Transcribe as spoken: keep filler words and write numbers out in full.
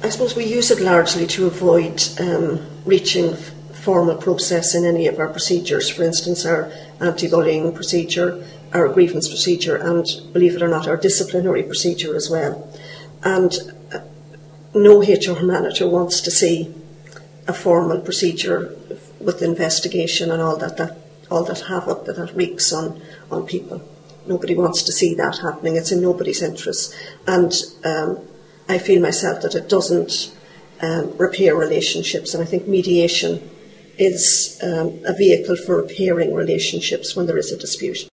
I suppose we use it largely to avoid um, reaching f- formal process in any of our procedures. For instance, our anti-bullying procedure, our grievance procedure, and, believe it or not, our disciplinary procedure as well. And uh, no H R manager wants to see a formal procedure with investigation and all that, that all that havoc that that wreaks on, on people. Nobody wants to see that happening. It's in nobody's interest. And um, I feel myself that it doesn't um, repair relationships, and I think mediation is um, a vehicle for repairing relationships when there is a dispute.